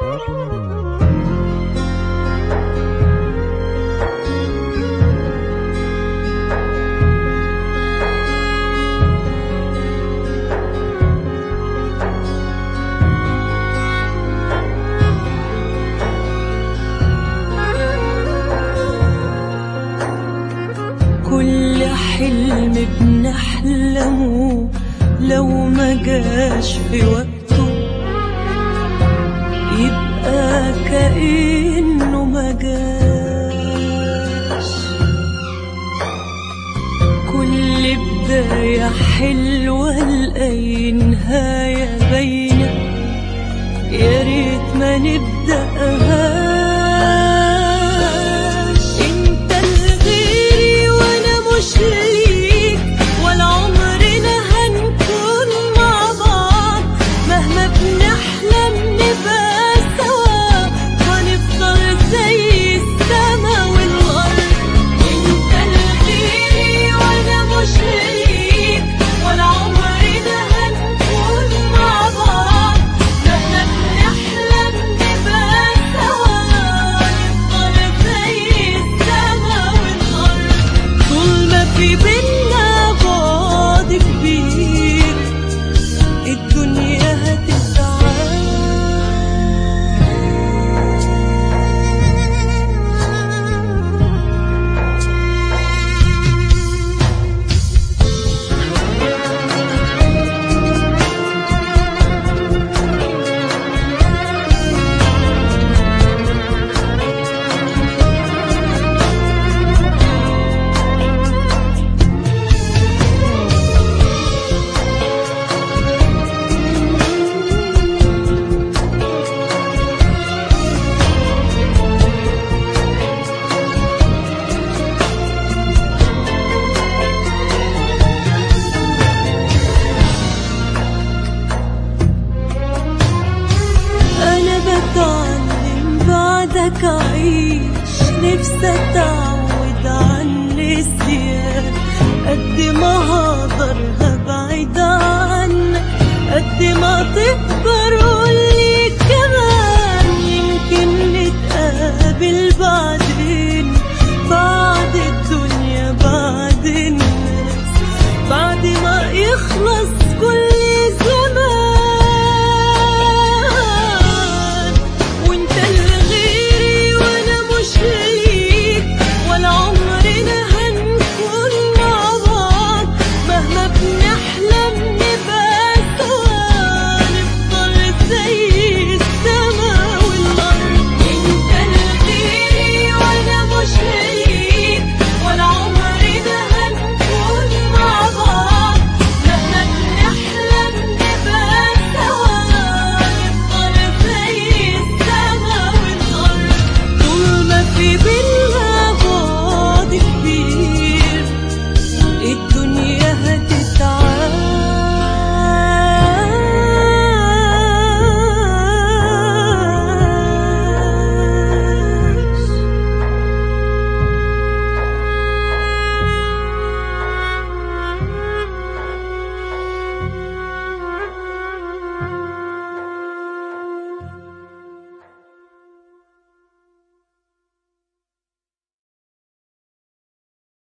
كل حلم بنحلمه لو ما جاش في وقته يبقى كأنه ما جاش. كل بداية حلوة لأي نهاية باينة، يا ريت ما نبدأها. مش ليك ولا عمرنا هنكون مع بعض، مهما بنحلم نبقى سوا، هنفضل زي السما والأرض. انت الغيري وانا مش ليك ولا عمرنا هنكون مع بعض، مهما بنحلم نبقى سوا، هنفضل زي السما والأرض. طول ما في بينا بعد كبير الدنيا هتتعاد. بعدك أعيش نفسي أتعود عن النسيان، قد ما هقدر